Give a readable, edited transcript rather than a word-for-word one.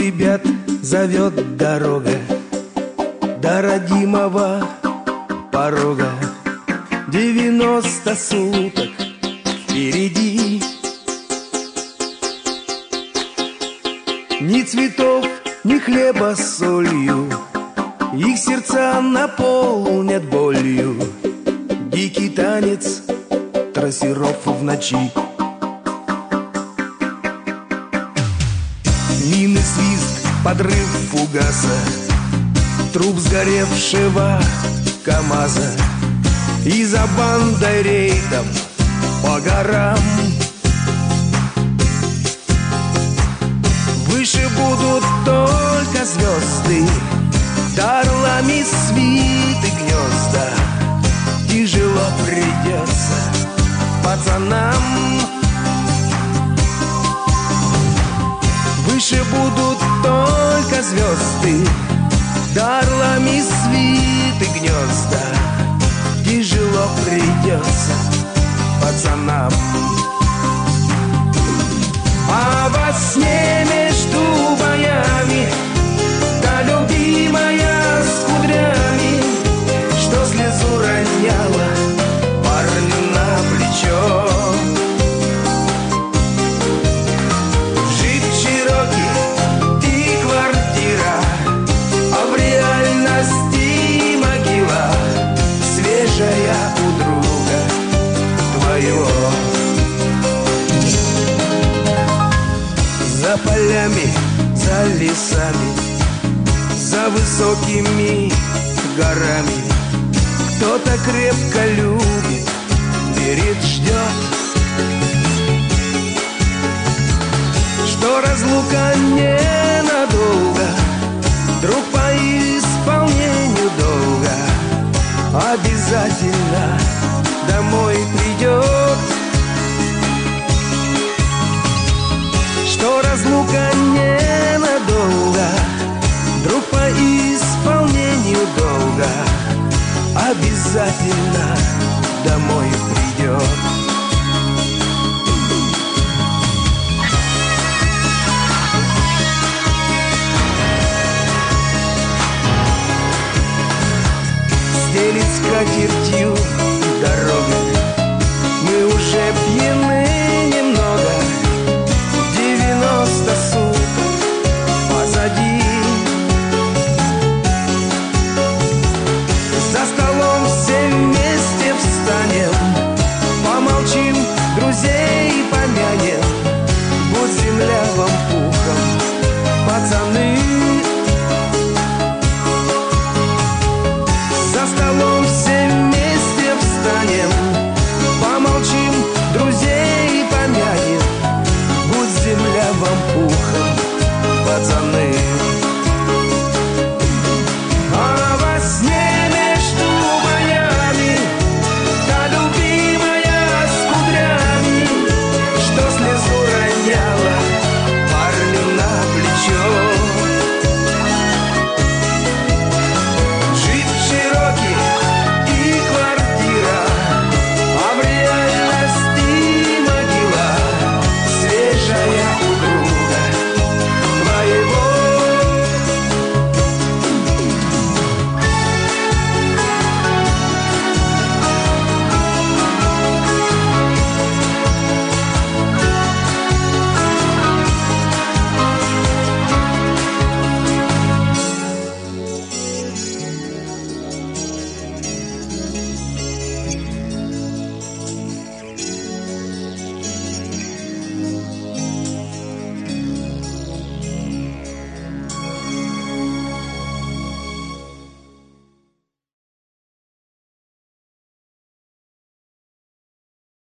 ребят зовет дорога до родимого порога. 90 суток впереди. Ни цветов, ни хлеба с солью, их сердца наполнят болью. Дикий танец трассеров в ночи. Мины, свист, подрыв фугаса, труп сгоревшего КамАЗа. И за бандой рейдом по горам. Выше будут только звезды, да орлами свиты гнезда. Тяжело придется пацанам. Выше будут только звезды, да орлами свиты гнезда. Тяжело придется пацанам. А во сне между боями та любимая с кудрями, что слезу роняла парню на плечо. Джип Чироки и квартира, а в реальности могила, свежая у друга твоего. За полями, за лесами, за высокими горами кто-то крепко любит, верит, ждет, что разлука ненадолго, друг по исполнению долга обязательно домой придет. Что разлука ненадолго, друг по исполнению долга обязательно домой придет. Стелит скатертью дорога,